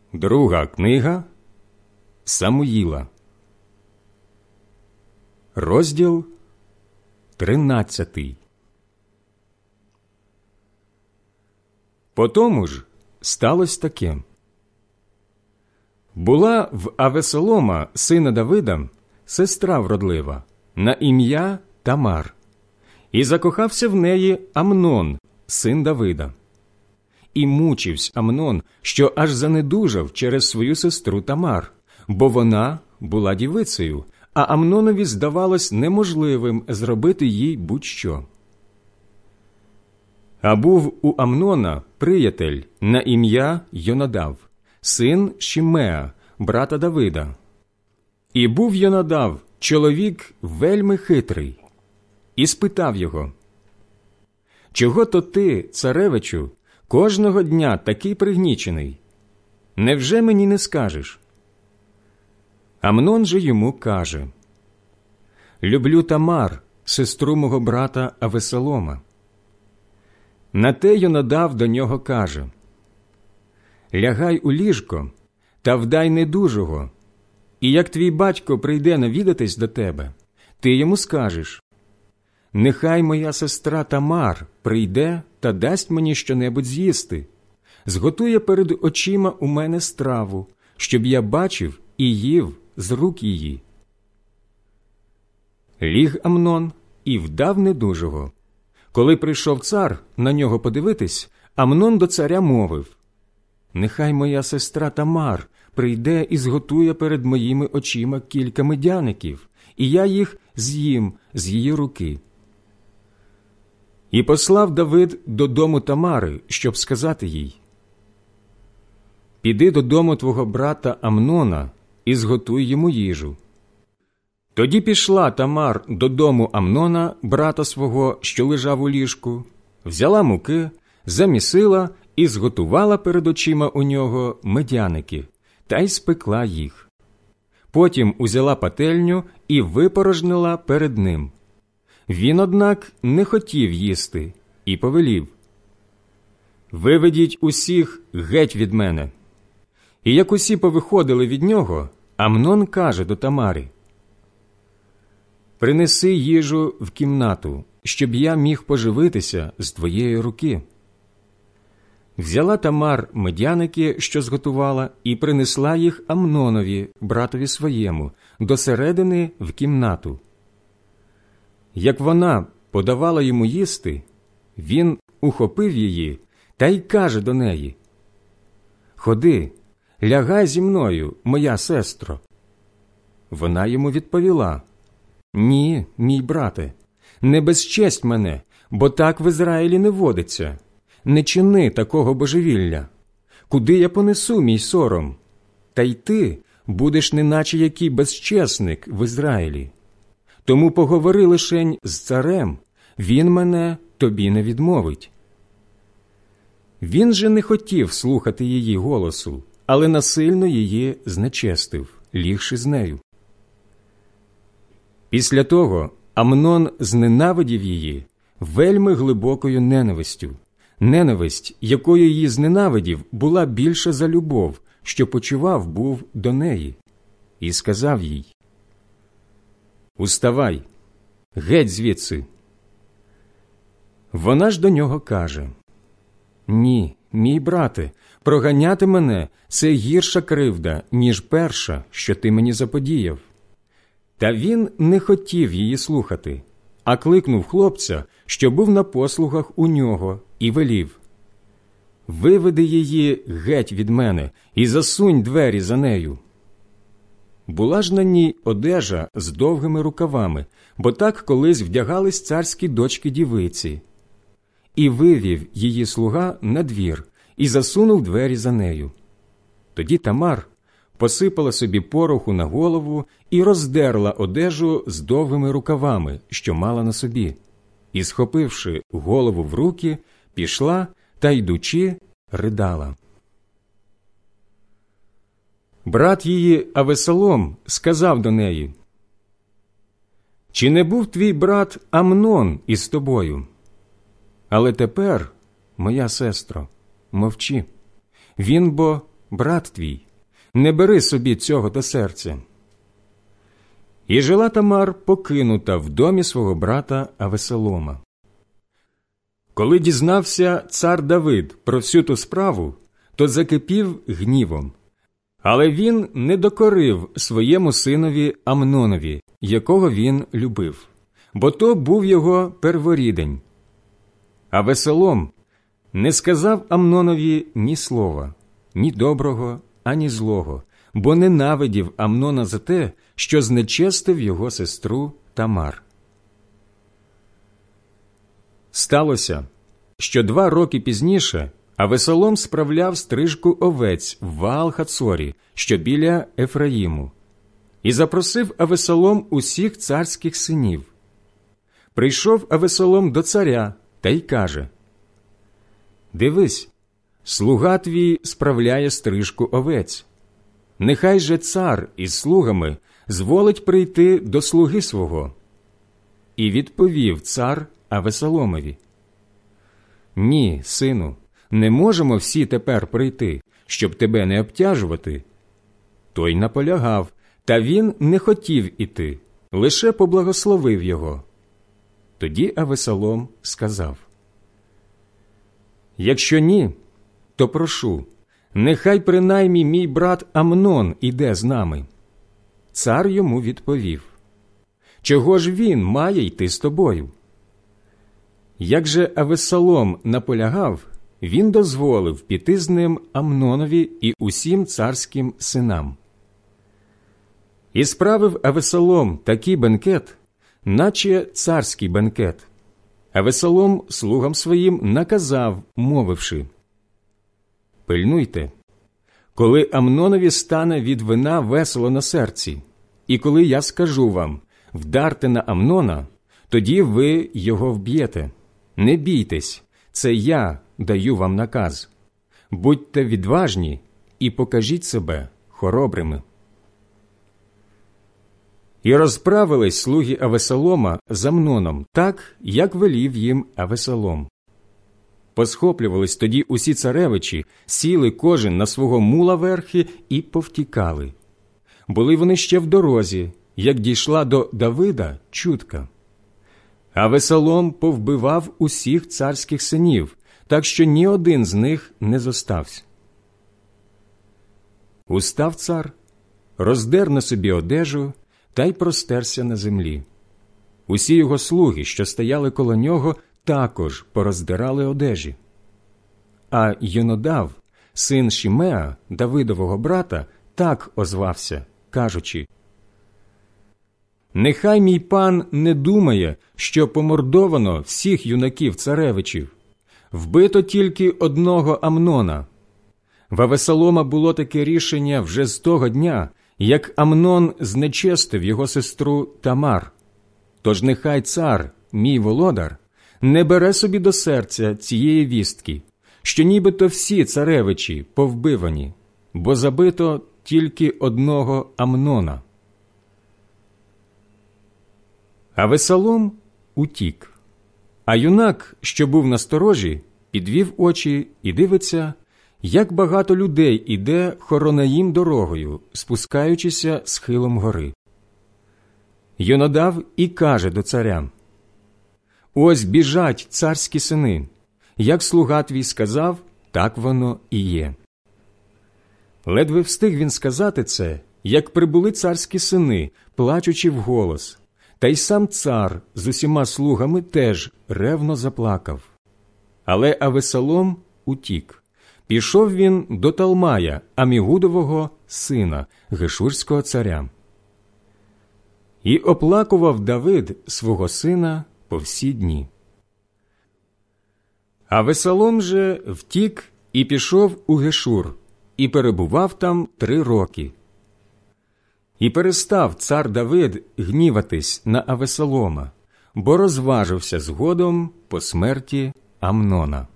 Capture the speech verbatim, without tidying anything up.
Друга книга Самуїла, розділ тринадцятий. Потому ж сталося таке. Була в Авесолома, сина Давида, сестра вродлива, на ім'я Тамар, і закохався в неї Амнон, син Давида. І мучився Амнон, що аж занедужав через свою сестру Тамар, бо вона була дівицею, а Амнонові здавалось неможливим зробити їй будь-що. А був у Амнона приятель на ім'я Йонадав, син Шимеа, брата Давида. І був Йонадав чоловік вельми хитрий, і спитав його: «Чого то ти, царевичу, кожного дня такий пригнічений? Невже мені не скажеш?» Амнон же йому каже: «Люблю Тамар, сестру мого брата Авесолома». На те Йонадав до нього каже: «Лягай у ліжко та вдай недужого, і як твій батько прийде навідатись до тебе, ти йому скажеш: нехай моя сестра Тамар прийде та дасть мені щонебудь з'їсти, зготує перед очима у мене страву, щоб я бачив і їв з рук її». Ліг Амнон і вдав недужого. Коли прийшов цар на нього подивитись, Амнон до царя мовив: «Нехай моя сестра Тамар прийде і зготує перед моїми очима кілька медяників, і я їх з'їм з її руки». І послав Давид додому Тамари, щоб сказати їй: «Піди додому твого брата Амнона і зготуй йому їжу». Тоді пішла Тамар додому Амнона, брата свого, що лежав у ліжку, взяла муки, замісила і зготувала перед очима у нього медяники, та й спекла їх. Потім узяла пательню і випорожнила перед ним. Він, однак, не хотів їсти і повелів: «Виведіть усіх геть від мене». І як усі повиходили від нього, Амнон каже до Тамари: «Принеси їжу в кімнату, щоб я міг поживитися з твоєї руки». Взяла Тамар медяники, що зготувала, і принесла їх Амнонові, братові своєму, до середини в кімнату. Як вона подавала йому їсти, він ухопив її та й каже до неї: «Ходи, лягай зі мною, моя сестро». Вона йому відповіла: «Ні, мій брате, не безчесть мене, бо так в Ізраїлі не водиться. Не чини такого божевілля. Куди я понесу мій сором? Та й ти будеш неначе який безчесник в Ізраїлі. Тому поговори лишень з царем, він мене тобі не відмовить». Він же не хотів слухати її голосу, але насильно її знечестив, лігши з нею. Після того Амнон зненавидів її вельми глибокою ненавистю. Ненависть, якою її зненавидів, була більша за любов, що почував був до неї. І сказав їй: «Уставай, геть звідси». Вона ж до нього каже: «Ні, мій брате, проганяти мене – це гірша кривда, ніж перша, що ти мені заподіяв». Та він не хотів її слухати, а кликнув хлопця, що був на послугах у нього, і велів: «Виведи її геть від мене і засунь двері за нею». Була ж на ній одежа з довгими рукавами, бо так колись вдягались царські дочки-дівиці. І вивів її слуга на двір і засунув двері за нею. Тоді Тамар посипала собі пороху на голову і роздерла одежу з довгими рукавами, що мала на собі, і, схопивши голову в руки, пішла та, йдучи, ридала. Брат її Авесолом сказав до неї: «Чи не був твій брат Амнон із тобою? Але тепер, моя сестро, мовчи. Він бо брат твій, не бери собі цього до серця». І жила Тамар покинута в домі свого брата Авесолома. Коли дізнався цар Давид про всю ту справу, то закипів гнівом. Але він не докорив своєму синові Амнонові, якого він любив, бо то був його перворідень. Авесолом не сказав Амнонові ні слова, ні доброго, ані злого, бо ненавидів Амнона за те, що знечестив його сестру Тамар. Сталося, що два роки пізніше Авесолом справляв стрижку овець в Ваал-Хацорі, що біля Ефраїму, і запросив Авесолом усіх царських синів. Прийшов Авесолом до царя та й каже: «Дивись, слуга твій справляє стрижку овець. Нехай же цар із слугами зволить прийти до слуги свого». І відповів цар Авесоломові: «Ні, сину, не можемо всі тепер прийти, щоб тебе не обтяжувати». Той наполягав, та він не хотів іти, лише поблагословив його. Тоді Авесолом сказав: «Якщо ні, то прошу, нехай принаймні мій брат Амнон іде з нами». Цар йому відповів: «Чого ж він має йти з тобою?» Як же Авесолом наполягав, він дозволив піти з ним Амнонові і усім царським синам. І справив Авесолом такий бенкет, наче царський бенкет. Авесолом слугам своїм наказав, мовивши: «Пильнуйте, коли Амнонові стане від вина весело на серці, і коли я скажу вам: вдарте на Амнона, тоді ви його вб'єте. Не бійтесь, це я даю вам наказ. Будьте відважні і покажіть себе хоробрими». І розправились слуги Авесолома з Амноном так, як велів їм Авесолом. Посхоплювались тоді усі царевичі, сіли кожен на свого мула верхи і повтікали. Були вони ще в дорозі, як дійшла до Давида чутка. Авесолом повбивав усіх царських синів, так що ні один з них не зостався. Устав цар, роздер на собі одежу та й простерся на землі. Усі його слуги, що стояли коло нього, також пороздирали одежі. А Йонадав, син Шимеа, Давидового брата, так озвався, кажучи: «Нехай мій пан не думає, що помордовано всіх юнаків-царевичів. Вбито тільки одного Амнона. В Авесолома було таке рішення вже з того дня, як Амнон знечестив його сестру Тамар. Тож нехай цар, мій володар, не бере собі до серця цієї вістки, що нібито всі царевичі повбивані, бо забито тільки одного Амнона». Авесолом утік, а юнак, що був на сторожі, підвів очі і дивиться, як багато людей іде Хоронаїм дорогою, спускаючися схилом гори. Йонадав і каже до царя: «Ось біжать царські сини. Як слуга твій сказав, так воно і є». Ледве встиг він сказати це, як прибули царські сини, плачучи вголос, та й сам цар з усіма слугами теж ревно заплакав. Але Авесолом утік. Пішов він до Талмая, Амігудового сина, гешурського царя. І оплакував Давид свого сина по всі дні. Авесолом же втік і пішов у Гешур, і перебував там три роки. І перестав цар Давид гніватись на Авесолома, бо розважився згодом по смерті Амнона.